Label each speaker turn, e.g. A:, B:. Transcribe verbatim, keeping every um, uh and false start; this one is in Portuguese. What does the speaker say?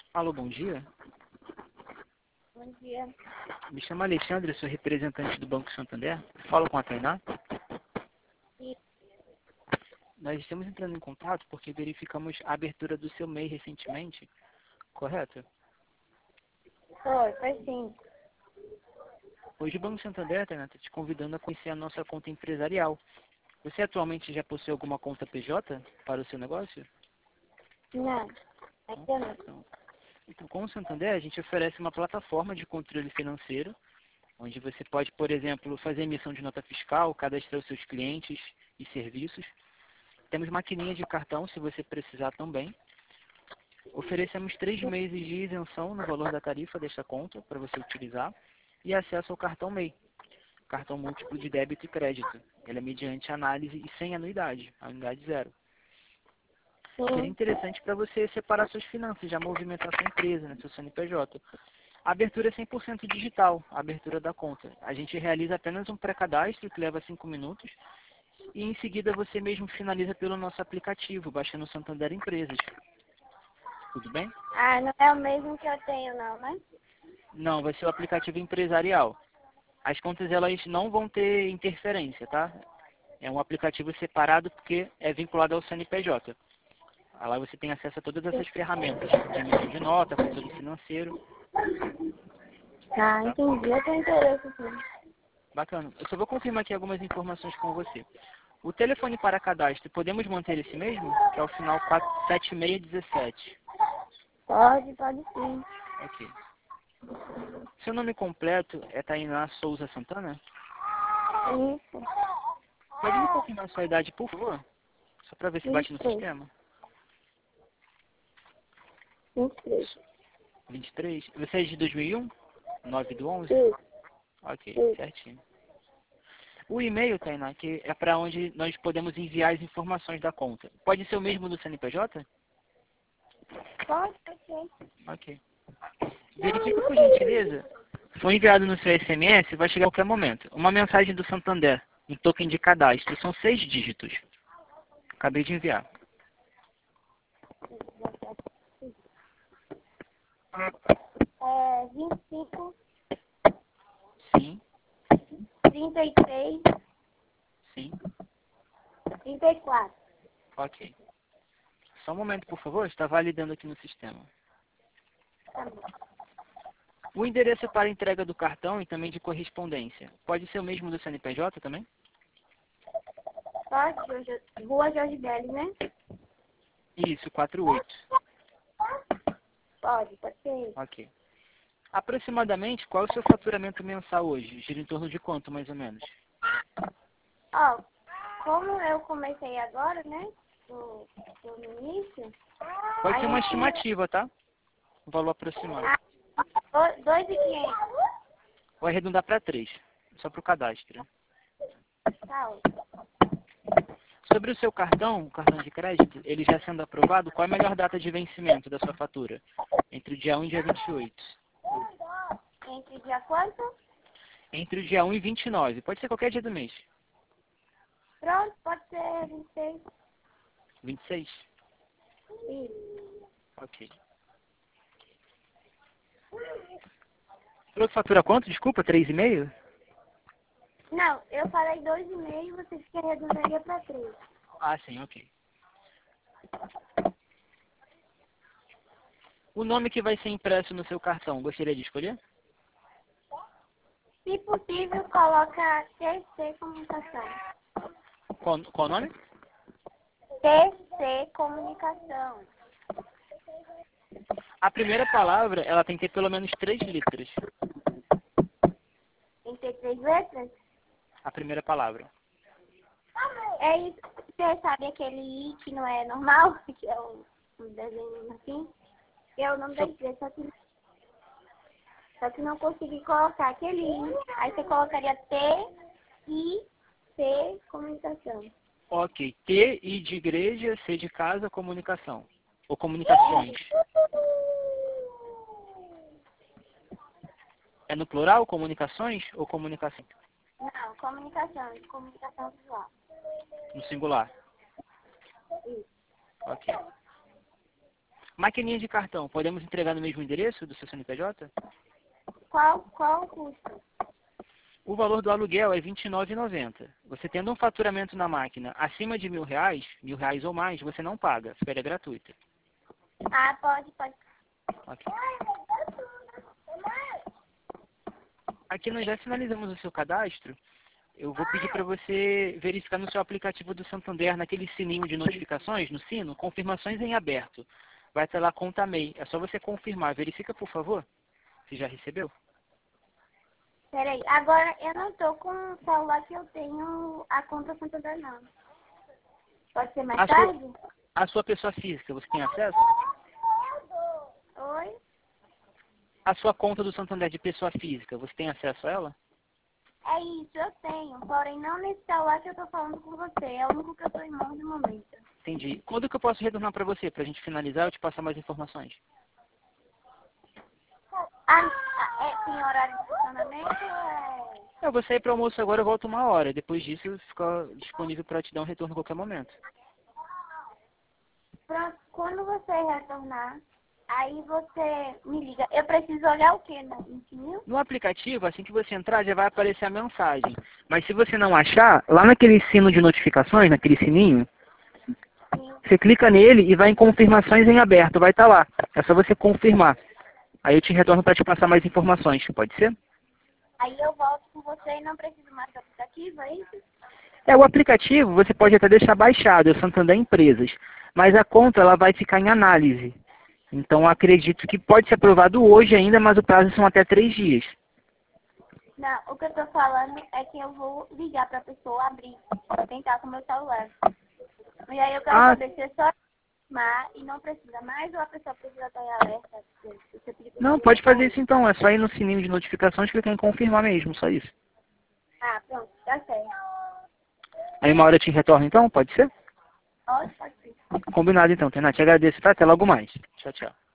A: Alô, bom dia.
B: Bom dia.
A: Me chamo Alexandre, sou representante do Banco Santander. Falo com a Tainá.
B: E
A: Nós estamos entrando em contato porque verificamos a abertura do seu M E I recentemente, correto?
B: foi, foi sim.
A: Hoje o Banco Santander, Tainá, está te convidando a conhecer a nossa conta empresarial. Você atualmente já possui alguma conta P J para o seu negócio?
B: Não,
A: Não?
B: ainda não.
A: Então, então, com o Santander, a gente oferece uma plataforma de controle financeiro, onde você pode, por exemplo, fazer emissão de nota fiscal, cadastrar os seus clientes e serviços. Temos maquininha de cartão, se você precisar também. Oferecemos três meses de isenção no valor da tarifa desta conta para você utilizar e acesso ao cartão M E I, cartão múltiplo de débito e crédito. Ele é mediante análise e sem anuidade, anuidade zero. Seria
B: Sim.
A: interessante para você separar suas finanças, já movimentar sua empresa, né, seu C N P J. A abertura é cem por cento digital, a abertura da conta. A gente realiza apenas um pré-cadastro que leva cinco minutos e em seguida você mesmo finaliza pelo nosso aplicativo, baixando o Santander Empresas. Tudo bem?
B: Ah, não é o mesmo que eu tenho não, né?
A: Não, vai ser o aplicativo empresarial. As contas elas não vão ter interferência, tá? É um aplicativo separado porque é vinculado ao C N P J. Lá você tem acesso a todas essas ferramentas de emissão de nota, controle financeiro,
B: Ah,
A: tá?
B: entendi. Eu tenho interesse sim.
A: Bacana. Eu só vou confirmar aqui algumas informações com você. O telefone para cadastro, podemos manter esse mesmo? Que é o final quatro sete seis um sete.
B: Pode, pode sim.
A: Ok. Seu nome completo é Tainá Souza Santana?
B: Isso.
A: Pode me confirmar sua idade, por favor? Só para ver se bate
B: vinte
A: no
B: e três.
A: sistema.
B: vinte e três.
A: vinte e três. Você é de dois mil e um? nove do onze?
B: Isso,
A: Ok,
B: isso.
A: certinho. O e-mail, Tainá, que é para onde nós podemos enviar as informações da conta. Pode ser o mesmo do C N P J?
B: Pode, pode ser.
A: Ok. Verifique por gentileza. Foi enviado no seu S M S, vai chegar a qualquer momento. Uma mensagem do Santander, um token de cadastro. São seis dígitos. Acabei de enviar.
B: É vinte e cinco,
A: Sim,
B: trinta e três,
A: sim.
B: trinta e quatro.
A: Ok. Só um momento, por favor. Está validando aqui no sistema.
B: Tá bom.
A: O endereço para entrega do cartão e também de correspondência. Pode ser o mesmo do C N P J também?
B: Pode, Jorge, Rua Jorge Belli, né?
A: Isso, quatro oito.
B: Pode, pode ser.
A: Ok. Aproximadamente, qual é o seu faturamento mensal hoje? Gira em torno de quanto, mais ou menos?
B: Ó, como eu comecei agora, né? No, no início,
A: Pode
B: a
A: ser uma
B: gente...
A: estimativa, tá? Um valor aproximado.
B: Ah, dois mil e quinhentos.
A: Vou arredondar para três, só para o cadastro.
B: Tá ótimo.
A: Sobre o seu cartão, o cartão de crédito, ele já sendo aprovado, qual é a melhor data de vencimento da sua fatura? Entre o dia um e o dia vinte e oito.
B: Entre dia quanto?
A: Entre o dia um e vinte e nove. Pode ser qualquer dia do mês.
B: Pronto, pode ser vinte e seis.
A: vinte e seis?
B: Isso.
A: Ok. Falou que fatura quanto? Desculpa, três vírgula cinco?
B: Não, eu falei dois e meio, você fica arredondaria para três.
A: Ah, sim, ok. O nome que vai ser impresso no seu cartão, gostaria de escolher?
B: Se possível, coloca T C Comunicação.
A: Qual, qual o nome?
B: T C Comunicação.
A: A primeira palavra, ela tem que ter pelo menos três letras.
B: Tem que ter três letras?
A: A primeira palavra.
B: É isso. Você sabe aquele I que não é normal? Que é um, um desenho assim? Que é o nome da
A: Só-
B: empresa, só que, só que não consegui colocar aquele I. Aí você colocaria T I C Comunicação.
A: Ok. T, I de igreja, C de casa, comunicação. Ou comunicações. É no plural, comunicações ou comunicação?
B: Não, comunicação, comunicação visual.
A: No singular.
B: Isso.
A: Ok. Maquininha de cartão, podemos entregar no mesmo endereço do seu C N P J?
B: Qual, qual o custo?
A: O valor do aluguel é vinte e nove reais e noventa centavos. Você tendo um faturamento na máquina acima de mil reais, mil reais ou mais, você não paga, ficaria gratuita.
B: Ah, pode, pode.
A: Ok. Aqui nós já finalizamos o seu cadastro. Eu vou pedir para você verificar no seu aplicativo do Santander, naquele sininho de notificações, no sino, confirmações em aberto. Vai estar lá conta M E I. É só você confirmar. Verifica, por favor, se já recebeu.
B: Peraí, agora eu não tô com o celular que eu tenho a conta Santander, não. Pode ser mais
A: A
B: tarde?
A: sua, a sua pessoa física, você tem acesso?
B: Oi?
A: A sua conta do Santander de pessoa física, você tem acesso a ela?
B: É isso, eu tenho. Porém, não nesse celular que eu tô falando com você. É o único que eu tô em mão no momento.
A: Entendi. Quando que eu posso retornar para você, para a gente finalizar e eu te passar mais informações?
B: Ah, ah, é, tem horário de funcionamento? É...
A: Eu vou sair para almoço agora, eu volto uma hora. Depois disso, fica disponível para te dar um retorno a qualquer momento.
B: Pronto, quando você retornar, aí você me liga. Eu preciso olhar o quê? No infinito?
A: No aplicativo, assim que você entrar, já vai aparecer a mensagem. Mas se você não achar, lá naquele sino de notificações, naquele sininho,
B: Sim.
A: você clica nele e vai em confirmações em aberto, vai estar lá. É só você confirmar. Aí eu te retorno para te passar mais informações, pode ser?
B: Aí eu volto com você e não preciso mais do aplicativo, é isso?
A: É, o aplicativo você pode até deixar baixado, é o Santander Empresas. Mas a conta ela vai ficar em análise. Então acredito que pode ser aprovado hoje ainda, mas o prazo são até três dias.
B: Não, o que eu tô falando é que eu vou ligar pra pessoa abrir, pra tentar com o meu celular. E aí eu quero
A: Ah,
B: saber se é só confirmar e não precisa mais ou a pessoa precisa estar em alerta. Se você pedir pra
A: não,
B: pessoa
A: pode fazer
B: sair.
A: isso então. É só ir no sininho de notificações e clicar em confirmar mesmo, só isso.
B: Ah, pronto, tá certo.
A: Aí uma hora eu te retorno então, pode ser?
B: Pode, pode ser.
A: Combinado então, Tainá. Te agradeço, tá? Até logo mais. Tchau, tchau.